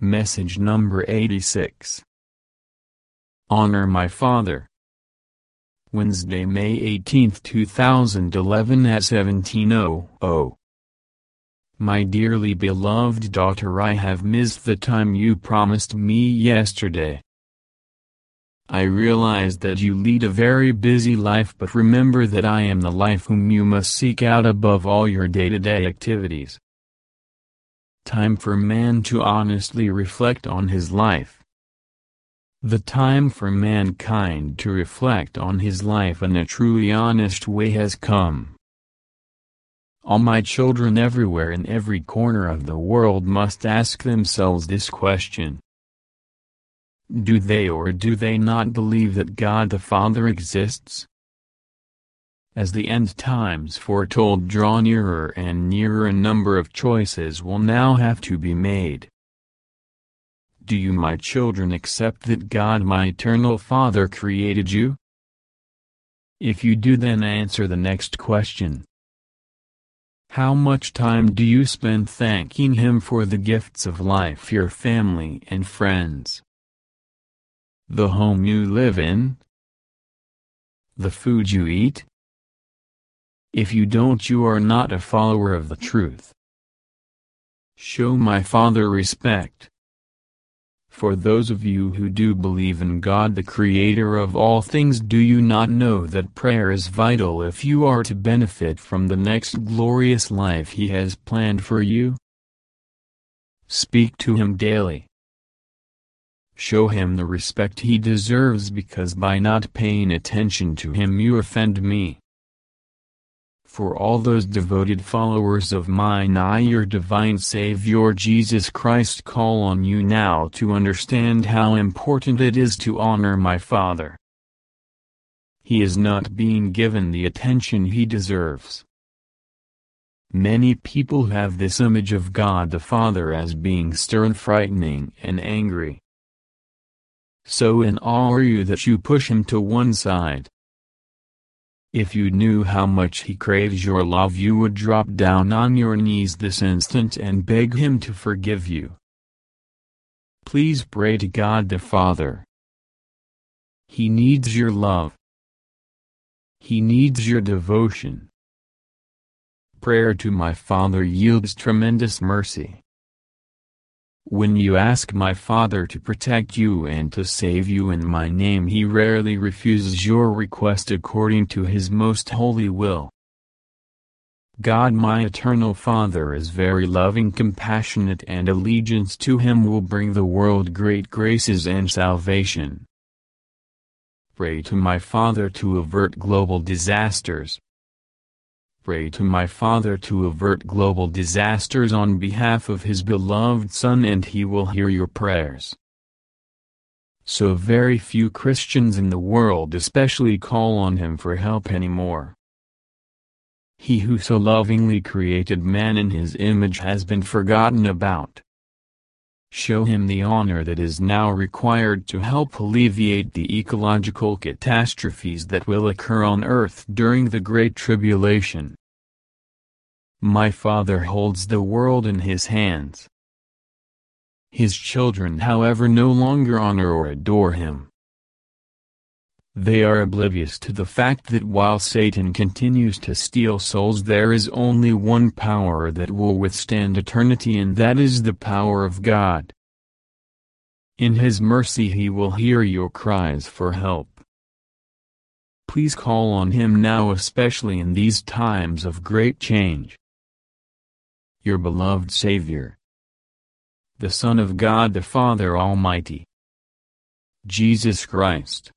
Message number 86. Honor my father. Wednesday, May 18, 2011 at 17:00. My dearly beloved daughter, I have missed the time you promised me yesterday. I realize that you lead a very busy life, but remember that I am the life whom you must seek out above all your day-to-day activities. Time for man to honestly reflect on his life. The time for mankind to reflect on his life in a truly honest way has come. All my children everywhere in every corner of the world must ask themselves this question. Do they or do they not believe that God the Father exists? As the end times foretold draw nearer and nearer, a number of choices will now have to be made. Do you, my children, accept that God, my eternal Father, created you? If you do, then answer the next question. How much time do you spend thanking Him for the gifts of life, your family and friends? The home you live in? The food you eat? If you don't, you are not a follower of the truth. Show my Father respect. For those of you who do believe in God, the Creator of all things, do you not know that prayer is vital if you are to benefit from the next glorious life He has planned for you? Speak to Him daily. Show Him the respect He deserves, because by not paying attention to Him you offend me. For all those devoted followers of mine, I, your divine Savior Jesus Christ, call on you now to understand how important it is to honor my Father. He is not being given the attention he deserves. Many people have this image of God the Father as being stern, frightening, and angry. So in awe are you that you push Him to one side. If you knew how much He craves your love, you would drop down on your knees this instant and beg Him to forgive you. Please pray to God the Father. He needs your love. He needs your devotion. Prayer to my Father yields tremendous mercy. When you ask my Father to protect you and to save you in my name, He rarely refuses your request according to His most holy will. God, my eternal Father, is very loving, compassionate, and allegiance to Him will bring the world great graces and salvation. Pray to my Father to avert global disasters. Pray to my Father to avert global disasters on behalf of His beloved Son, and He will hear your prayers. So very few Christians in the world especially call on Him for help anymore. He who so lovingly created man in His image has been forgotten about. Show Him the honor that is now required to help alleviate the ecological catastrophes that will occur on earth during the Great Tribulation. My Father holds the world in His hands. His children, however, no longer honor or adore Him. They are oblivious to the fact that while Satan continues to steal souls, there is only one power that will withstand eternity, and that is the power of God. In His mercy He will hear your cries for help. Please call on Him now, especially in these times of great change. Your beloved Savior, the Son of God the Father Almighty, Jesus Christ.